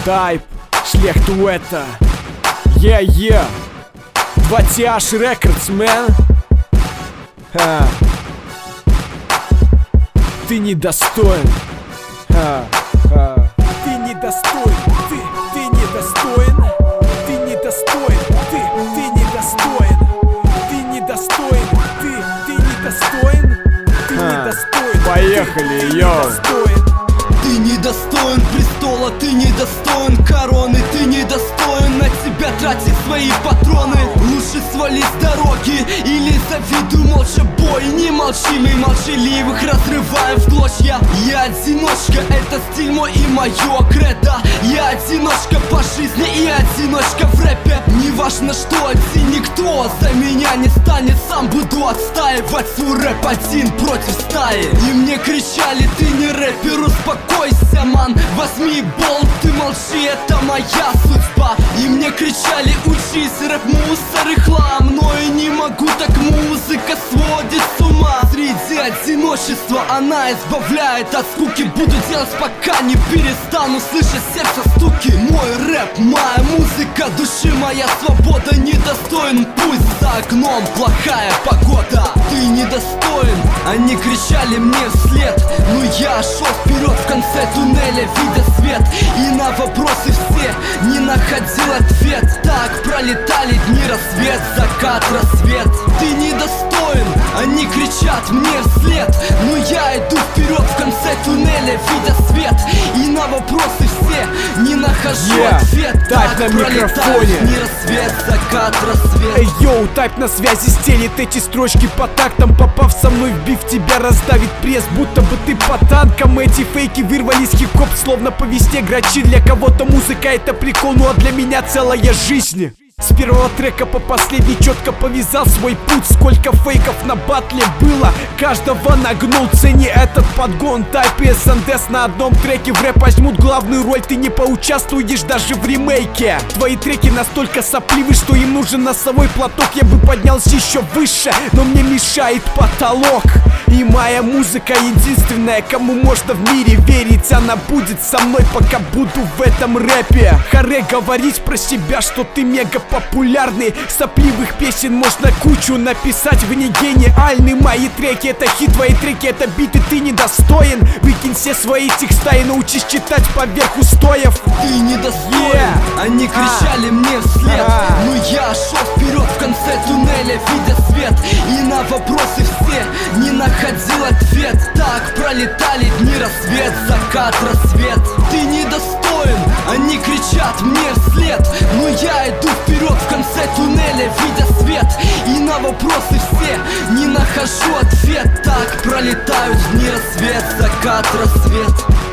Type, Schlecht Wetter. Yeah, yeah. 2TH Records, man. Ха. Ты недостоин. Ха. Ха. Ты недостоин. Ты недостоин. Ты недостоин. Ты недостоин. Ты недостоин. Ты недостоин. Ты недостоин. Поехали, йоу. Ты недостоин престола, ты недостоин короны, ты недостоин на тебя тратить свои патроны. Лучше свали с дороги или завидуй молча бой. Не молчи, мы молчаливых разрываем в клочья. Я одиночка, это стиль мой и мое кредо. Я одиночка по жизни и одиночка в рэпе. Не важно что, где никто за меня не станет. Сам буду отстаивать свой рэп один против стаи. И мне кричали, ты не рэпер, успокойся, ман. Возьми болт, ты молчи, это моя судьба. И мне кричали, учись, рэп мусор и хлам. Но и не могу, так музыка сводит с ума. Среди одиночества она избавляет от скуки. Буду делать, пока не перестану слышать сердце стуки. Мой рэп, моя музыка, души моя свобода. Недостоин пусть за окном плохая погода. Ты недостоин, они кричали мне вслед. Но я шел вперед в конце туннеля, видя свет. И на вопросы все не находил ответ. Так пролетали дни, рассвет, закат, рассвет. Ты недостоин, они кричат мне вслед. Но я иду вперед в конце туннеля, видя свет. И на вопросы все не нахожу ответ. Так на микрофоне. Дни, рассвет, закат, рассвет. Эй, йоу, Type на связи стелит эти строчки по тактам. Попав со мной в биф, тебя раздавит пресс, будто бы ты по танкам. Эти фейки вырвались хип-хоп, словно по весне грачи. Для кого-то музыка это прикол, ну а для меня целая жизнь. С первого трека по последний четко повязал свой путь. Сколько фейков на батле было, каждого нагнул. Цени этот подгон. Type и СНДС на одном треке в рэп возьмут главную роль. Ты не поучаствуешь даже в ремейке. Твои треки настолько сопливы, что им нужен носовой платок. Я бы поднялся еще выше, но мне мешает потолок. И моя музыка единственная, кому можно в мире верить. Она будет со мной, пока буду в этом рэпе. Харе говорить про себя, что ты мега популярный. Сопливых песен можно кучу написать, вы не гениальны. Мои треки это хит, твои треки это биты, ты недостоин. Выкинь все свои текста и научись читать поверх устоев. Ты недостоин, они кричали мне вслед. Но я шел вперед в конце туннеля, видя свет. И на вопросы все не находил ответ. Так пролетали дни, рассвет, закат, рассвет. Ты недостоин, они кричат мне вслед. Но я иду вперед в конце туннеля, видя свет. И на вопросы все не нахожу ответ. Так пролетают дни, рассвет, закат, рассвет.